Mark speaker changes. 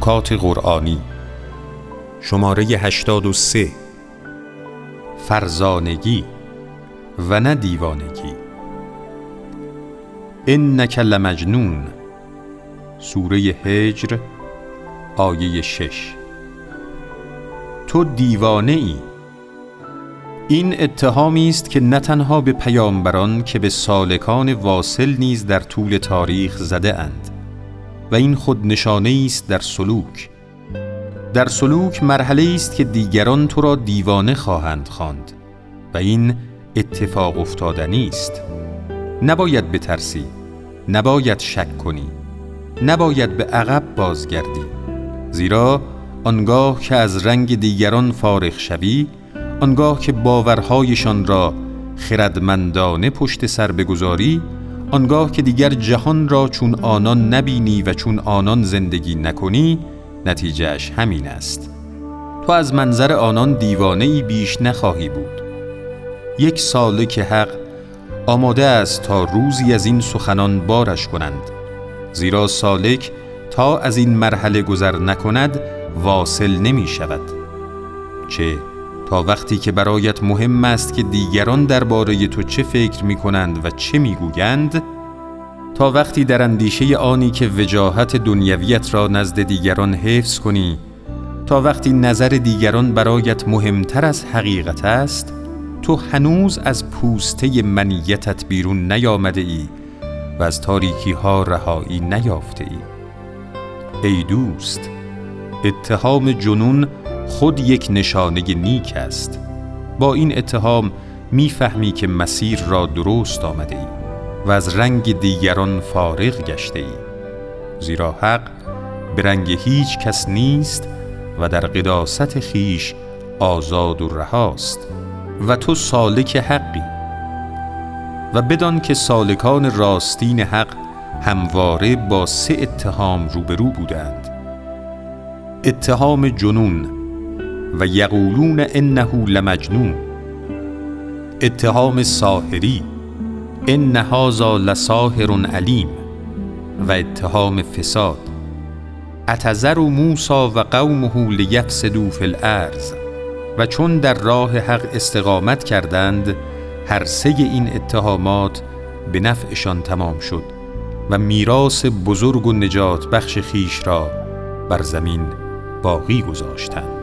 Speaker 1: نکات قرآنی شماره 83 فرزانگی و نه دیوانگی. انک لمجنون، سوره هجر، آیه 6. تو دیوانه ای. این اتهامی است که نه تنها به پیامبران که به سالکان واصل نیز در طول تاریخ زده اند و این خود نشانه است در سلوک. در سلوک مرحله است که دیگران تو را دیوانه خواهند خواند و این اتفاق افتادنی است. نباید بترسی، نباید شک کنی، نباید به عقب بازگردی، زیرا آنگاه که از رنگ دیگران فارغ شوی، آنگاه که باورهایشان را خردمندانه پشت سر بگذاری، آنگاه که دیگر جهان را چون آنان نبینی و چون آنان زندگی نکنی، نتیجهش همین است. تو از منظر آنان دیوانه‌ای بیش نخواهی بود. یک سالک حق آماده است تا روزی از این سخنان بارش کنند، زیرا سالک تا از این مرحله گذر نکند واصل نمی شود. چه تا وقتی که برایت مهم است که دیگران درباره تو چه فکر می کنند و چه می گویند، تا وقتی در اندیشه آنی که وجاهت دنیویت را نزد دیگران حفظ کنی، تا وقتی نظر دیگران برایت مهمتر از حقیقت است، تو هنوز از پوسته منیتت بیرون نیامده ای و از تاریکی ها رهایی نیافته ای. ای دوست، اتهام جنون خود یک نشانه نیک است. با این اتهام میفهمی که مسیر را درست آمده ای و از رنگ دیگران فارغ گشته ای، زیرا حق به رنگ هیچ کس نیست و در قداست خیش آزاد و رهاست و تو سالک حقی. و بدان که سالکان راستین حق همواره با 3 اتهام روبرو بودند: اتهام جنون و یقولون انه لمجنون، اتهام ساحری ان هذا لساحر علیم، و اتهام فساد اتذر موسی و قومه لیفسدوا فی الارض. و چون در راه حق استقامت کردند، هر 3 این اتهامات به نفعشان تمام شد و میراث بزرگ و نجات بخش خیش را بر زمین باقی گذاشتند.